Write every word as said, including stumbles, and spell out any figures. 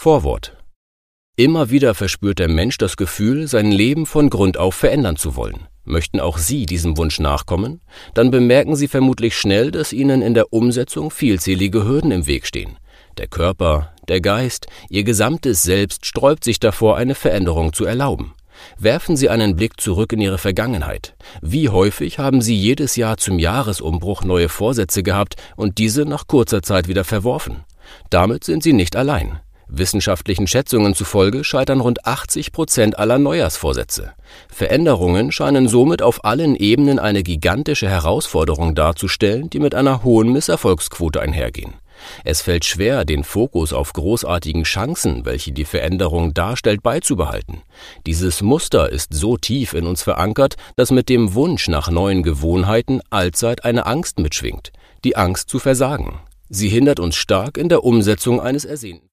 Vorwort. Immer wieder verspürt der Mensch das Gefühl, sein Leben von Grund auf verändern zu wollen. Möchten auch Sie diesem Wunsch nachkommen? Dann bemerken Sie vermutlich schnell, dass Ihnen in der Umsetzung vielzählige Hürden im Weg stehen. Der Körper, der Geist, Ihr gesamtes Selbst sträubt sich davor, eine Veränderung zu erlauben. Werfen Sie einen Blick zurück in Ihre Vergangenheit. Wie häufig haben Sie jedes Jahr zum Jahresumbruch neue Vorsätze gehabt und diese nach kurzer Zeit wieder verworfen? Damit sind Sie nicht allein. Wissenschaftlichen Schätzungen zufolge scheitern rund achtzig Prozent aller Neujahrsvorsätze. Veränderungen scheinen somit auf allen Ebenen eine gigantische Herausforderung darzustellen, die mit einer hohen Misserfolgsquote einhergehen. Es fällt schwer, den Fokus auf großartigen Chancen, welche die Veränderung darstellt, beizubehalten. Dieses Muster ist so tief in uns verankert, dass mit dem Wunsch nach neuen Gewohnheiten allzeit eine Angst mitschwingt, die Angst zu versagen. Sie hindert uns stark in der Umsetzung eines ersehnten